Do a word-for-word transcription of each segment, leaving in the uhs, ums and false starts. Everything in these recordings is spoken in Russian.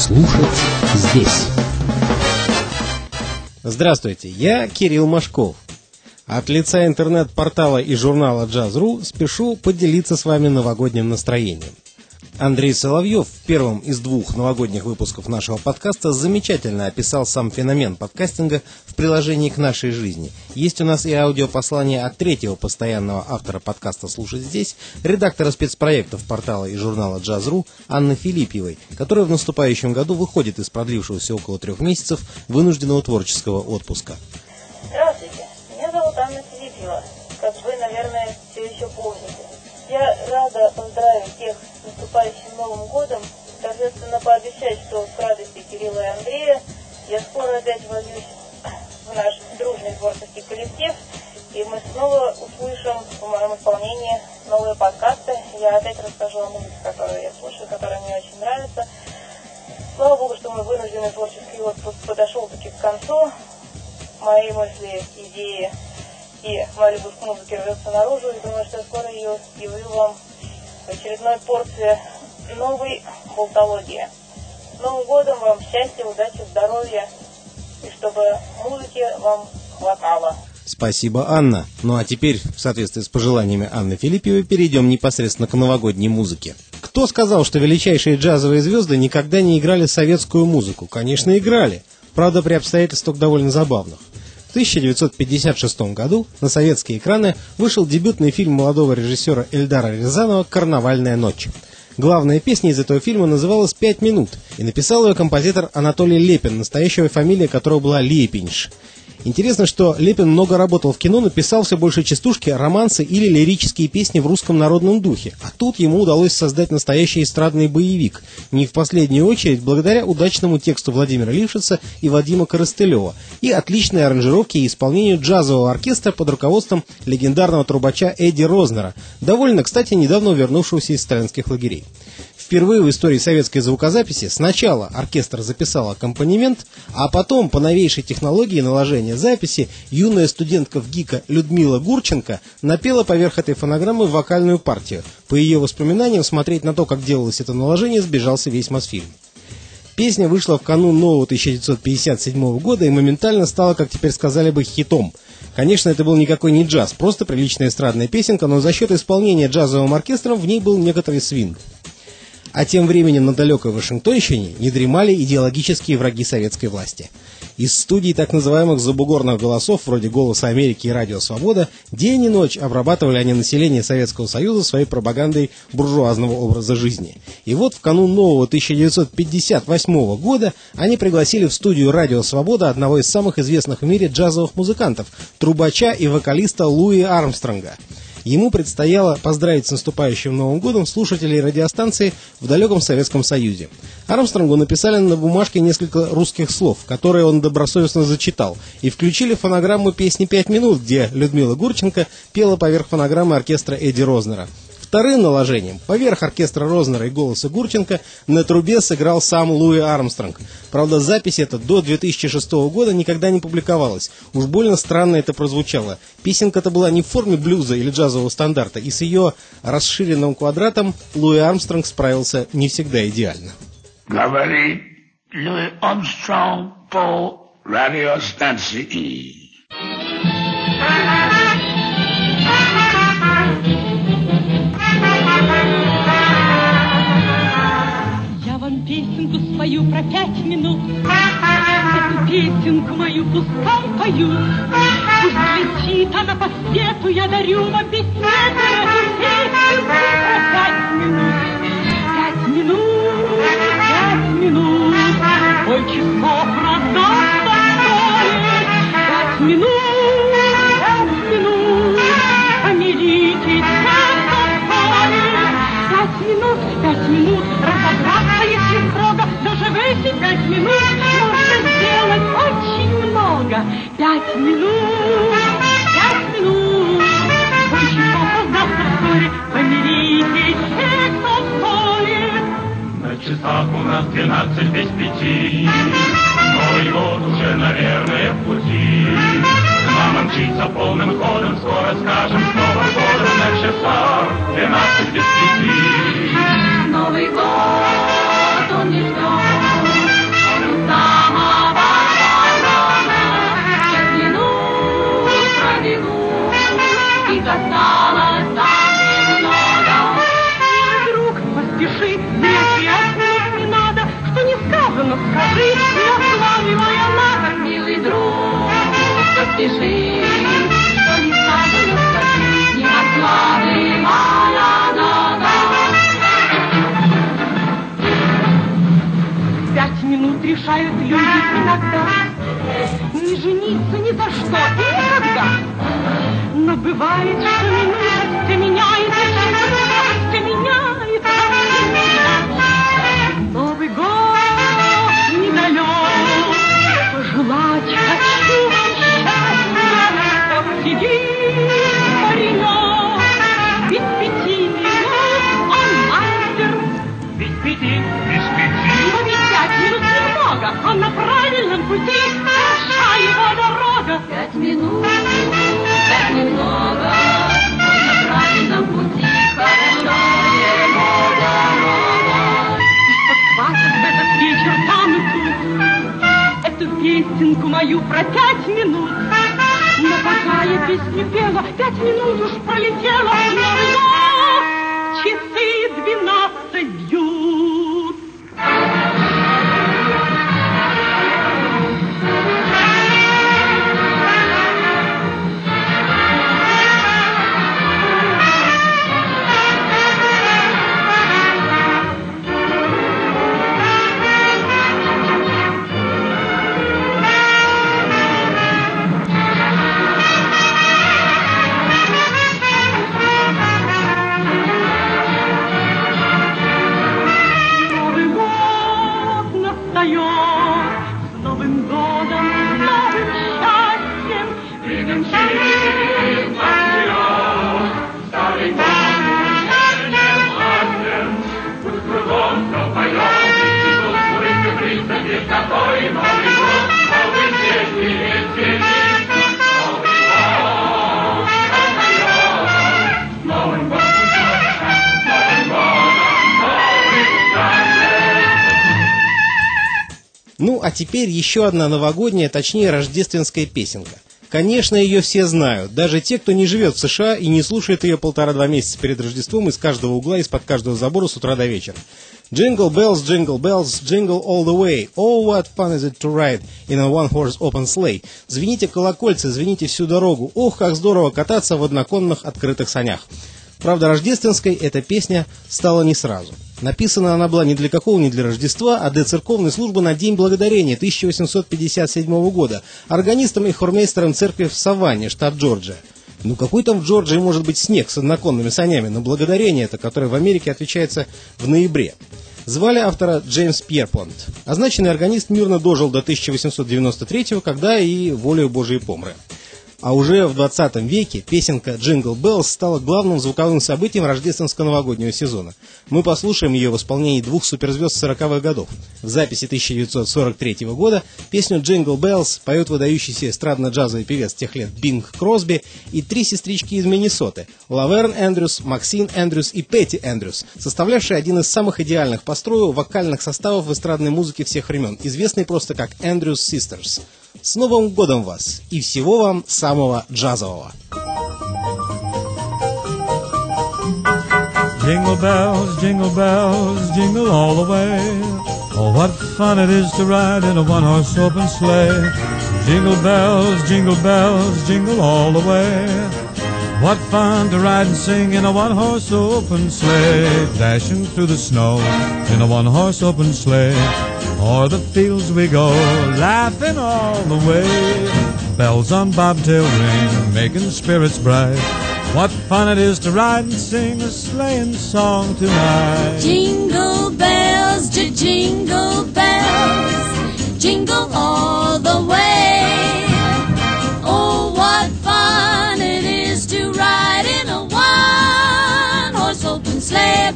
Слушать здесь. Здравствуйте, я Кирилл Машков. От лица интернет-портала и журнала джаз точка ру спешу поделиться с вами новогодним настроением. Андрей Соловьев в первом из двух новогодних выпусков нашего подкаста замечательно описал сам феномен подкастинга в приложении к нашей жизни. Есть у нас и аудиопослание от третьего постоянного автора подкаста «Слушать здесь», редактора спецпроектов портала и журнала джаз точка ру Анны Филипьевой, которая в наступающем году выходит из продлившегося около трех месяцев вынужденного творческого отпуска. Здравствуйте, меня зовут Анна Филипьева, как вы, наверное, все еще помните. Я рада поздравить всех с наступающим Новым годом, торжественно пообещать, что с радостью Кирилла и Андрея я скоро опять вольюсь в наш дружный творческий коллектив, и мы снова услышим в моем исполнении новые подкасты. Я опять расскажу о музыке, которую я слушаю, которая мне очень нравится. Слава Богу, что мой вынужденный творческий отпуск подошел-таки к концу. Мои мысли, идеи и моя любовь к музыке рвется наружу, и думаю, что я скоро ее явлю вам в очередной порции новой болтологии. С Новым годом вам счастья, удачи, здоровья, и чтобы музыки вам хватало. Спасибо, Анна. Ну а теперь, в соответствии с пожеланиями Анны Филипьевой, перейдем непосредственно к новогодней музыке. Кто сказал, что величайшие джазовые звезды никогда не играли советскую музыку? Конечно, играли. Правда, при обстоятельствах довольно забавных. В тысяча девятьсот пятьдесят шестом году на советские экраны вышел дебютный фильм молодого режиссера Эльдара Рязанова «Карнавальная ночь». Главная песня из этого фильма называлась «Пять минут», и написал ее композитор Анатолий Лепин, настоящая фамилия которого была Лепинш. Интересно, что Лепин много работал в кино, но писал все больше частушки, романсы или лирические песни в русском народном духе. А тут ему удалось создать настоящий эстрадный боевик, не в последнюю очередь благодаря удачному тексту Владимира Лившица и Вадима Коростылева и отличной аранжировке и исполнению джазового оркестра под руководством легендарного трубача Эдди Рознера, довольно, кстати, недавно вернувшегося из сталинских лагерей. Впервые в истории советской звукозаписи сначала оркестр записал аккомпанемент, а потом по новейшей технологии наложения записи юная студентка ВГИКа Людмила Гурченко напела поверх этой фонограммы вокальную партию. По ее воспоминаниям, смотреть на то, как делалось это наложение, сбежался весь Мосфильм. Песня вышла в канун нового тысяча девятьсот пятьдесят седьмого года и моментально стала, как теперь сказали бы, хитом. Конечно, это был никакой не джаз, просто приличная эстрадная песенка, но за счет исполнения джазовым оркестром в ней был некоторый свинг. А тем временем на далекой Вашингтонщине не дремали идеологические враги советской власти. Из студий так называемых забугорных голосов, вроде «Голоса Америки» и «Радио Свобода», день и ночь обрабатывали они население Советского Союза своей пропагандой буржуазного образа жизни. И вот в канун нового тысяча девятьсот пятьдесят восьмого года они пригласили в студию «Радио Свобода» одного из самых известных в мире джазовых музыкантов, трубача и вокалиста Луи Армстронга. Ему предстояло поздравить с наступающим Новым годом слушателей радиостанции в далеком Советском Союзе. Армстронгу написали на бумажке несколько русских слов, которые он добросовестно зачитал, и включили в фонограмму песни «Пять минут», где Людмила Гурченко пела поверх фонограммы оркестра Эдди Рознера. Вторым наложением, поверх оркестра Рознера и голоса Гурченко, на трубе сыграл сам Луи Армстронг. Правда, запись эта до две тысячи шестого года никогда не публиковалась. Уж больно странно это прозвучало. Песенка-то была не в форме блюза или джазового стандарта, и с ее расширенным квадратом Луи Армстронг справился не всегда идеально. Говорит Луи Армстронг по радиостанции. Песенку свою про пять минут, эту песенку мою пускай поют. Пусть летит она по свету, я дарю вам беседу, эту песенку про пять минут. Пять минут, пять минут, ой, часов раздастся стоит. Пять минут, пять минут, помиритесь, часто стоит. Пять минут, пять минут, разобраться, если строго, доживете пять минут, можно сделать очень много. Пять минут, пять минут, очень часов раздастся вскоре, помиритесь, все, кто стоит. На часах у нас двенадцать без пяти, Новый год уже, наверное, в пути. Нам мчится полным ходом, скоро скажем с Новым годом. На часах двенадцать без пяти. Новый год, он не ждет. решают люди иногда не жениться ни за что и никогда. Но бывает, что минуточка меняется, минуточка меняется. Новый год недалек, пожелать хочу счастья. Там сидит паренек, без пяти минут он мастер. Без пяти, без пяти. Но ведь пять минут немного, он на правильном пути, наша его дорога. Пять минут, пять немного, он на правильном пути, хороша его дорога. Подхватят в этот вечер там и тут эту песенку мою про пять минут. Но пока я песню пела, пять минут уж пролетело, Новый год, часы двенадцать бьют. Ну, а теперь еще одна новогодняя, точнее рождественская песенка. Конечно, ее все знают, даже те, кто не живет в США и не слушает ее полтора-два месяца перед Рождеством из каждого угла, из-под каждого забора с утра до вечера. Jingle bells, jingle bells, jingle all the way. Oh, what fun is it to ride in a one-horse open sleigh. Звените колокольцы, звените всю дорогу. Ох, как здорово кататься в одноконных открытых санях. Правда, рождественской эта песня стала не сразу. Написана она была не для какого, не для Рождества, а для церковной службы на День Благодарения тысяча восемьсот пятьдесят седьмого года органистом и хормейстером церкви в Саванне, штат Джорджия. Ну какой там в Джорджии может быть снег с одноконными санями на Благодарение-то, которое в Америке отмечается в ноябре. Звали автора Джеймс Пьерпонт. Означенный органист мирно дожил до тысяча восемьсот девяносто третьего, когда и волею Божией помер. А уже в двадцатом веке песенка «Jingle Bells» стала главным звуковым событием рождественско-новогоднего сезона. Мы послушаем ее в исполнении двух суперзвезд сороковых годов. В записи тысяча девятьсот сорок третьего года песню «Jingle Bells» поет выдающийся эстрадно-джазовый певец тех лет Бинг Кросби и три сестрички из Миннесоты – Лаверн Эндрюс, Максин Эндрюс и Петти Эндрюс, составлявшие один из самых идеальных по строю вокальных составов в эстрадной музыке всех времен, известный просто как «Эндрюс Sisters». С Новым годом вас и всего вам самого джазового! Jingle bells, jingle bells, jingle all the way. Oh, what fun it is to ride in a one-horse open sleigh. Jingle bells, jingle bells, jingle all the way. What fun to ride and sing in a one-horse open sleigh. Dashing through the snow in a one-horse open sleigh. O'er the fields we go, laughing all the way. Bells on bobtail ring, making spirits bright. What fun it is to ride and sing a sleighing song tonight. Jingle bells, jingle bells, jingle all the way. Oh, what fun it is to ride in a one-horse open sleigh.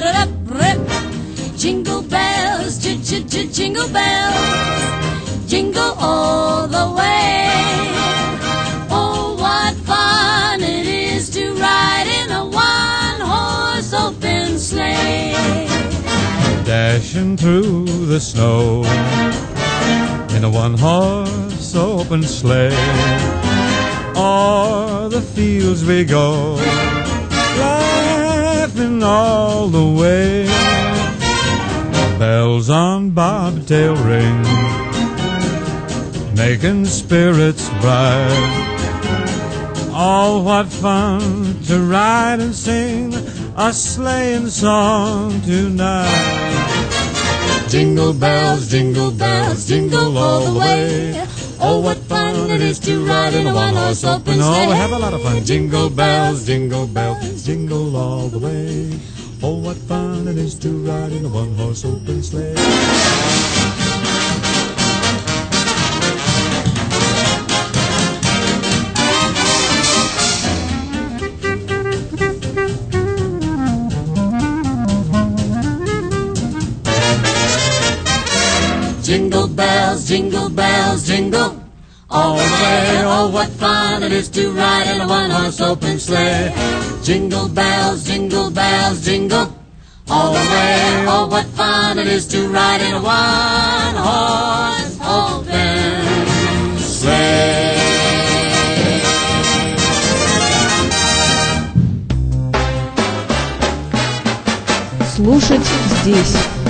Jingle bells, jingle bells, jingle all the way. Oh, what fun it is to ride in a one-horse open sleigh. Dashing through the snow in a one-horse open sleigh. O'er the fields we go, laughing all the way. Bells on bobtail ring, making spirits bright. Oh, what fun to ride and sing a sleighing song tonight. Jingle bells, jingle bells, jingle all the way. Oh, what fun it is to ride in a one-horse open sleigh. Oh, we have a lot of fun. Jingle bells, jingle bells, jingle all the way. Oh, what fun it is to ride in a one-horse open sleigh. Jingle bells, jingle bells, jingle all the way. Oh, what fun it is to ride in a one-horse open sleigh. Jingle bells, jingle bells, jingle all the way. Oh, what fun it is to ride in a one-horse open sleigh. Слушать здесь.